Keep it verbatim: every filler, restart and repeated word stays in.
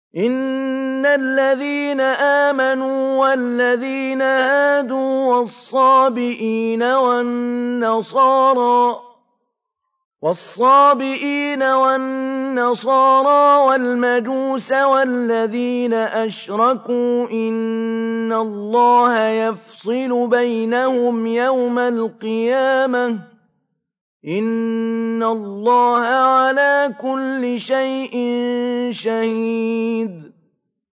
إِنَّ الَّذِينَ آمَنُوا وَالَّذِينَ هَادُوا وَالصَّابِئِينَ وَالنَّصَارَىٰ وَالصَّابِئِينَ وَالنَّصَارَىٰ وَالْمَجُوسَ وَالَّذِينَ أَشْرَكُوا إِنَّ اللَّهَ يَفْصِلُ بَيْنَهُمْ يَوْمَ الْقِيَامَةِ ۚ إِنَّ اللَّهَ عَلَىٰ كُلِّ شَيْءٍ شَهِيدٌ